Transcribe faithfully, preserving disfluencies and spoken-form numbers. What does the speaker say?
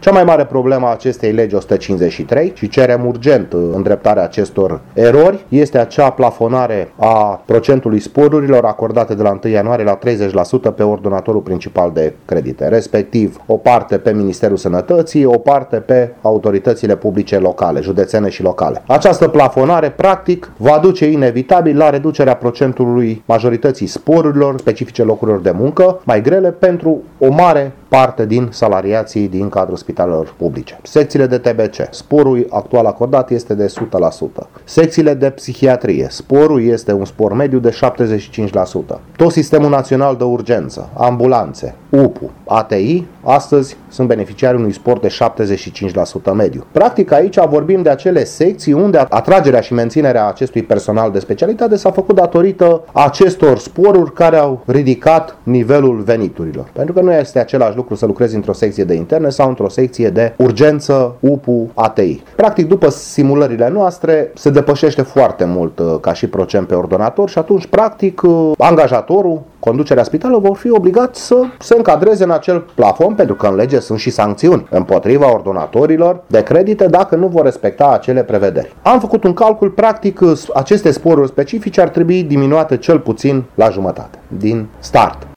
Cea mai mare problemă a acestei legi o sută cincizeci și trei și cerem urgent îndreptarea acestor erori este acea plafonare a procentului sporurilor acordate de la întâi ianuarie la treizeci la sută pe ordonatorul principal de credite, respectiv o parte pe Ministerul Sănătății, o parte pe autoritățile publice locale, județene și locale. Această plafonare practic va duce inevitabil la reducerea procentului majorității sporurilor specifice locurilor de muncă mai grele pentru o mare parte din salariații din cadrul spitalelor publice. Secțiile de T B C, sporul actual acordat este de o sută la sută. Secțiile de psihiatrie, sporul este un spor mediu de șaptezeci și cinci la sută. Tot sistemul național de urgență, ambulanțe, U P U, A T I, astăzi sunt beneficiari unui spor de șaptezeci și cinci la sută mediu. Practic aici vorbim de acele secții unde atragerea și menținerea acestui personal de specialitate s-a făcut datorită acestor sporuri care au ridicat nivelul veniturilor. Pentru că nu este același lucru să lucrezi într-o secție de interne sau într-o secție de urgență, U P U, A T I. Practic, după simulările noastre, se depășește foarte mult ca și procent pe ordonator și atunci, practic, angajatorul, conducerea spitalului vor fi obligat să se încadreze în acel plafon, pentru că în lege sunt și sancțiuni împotriva ordonatorilor de credite dacă nu vor respecta acele prevederi. Am făcut un calcul, practic, aceste sporuri specifice ar trebui diminuate cel puțin la jumătate din start.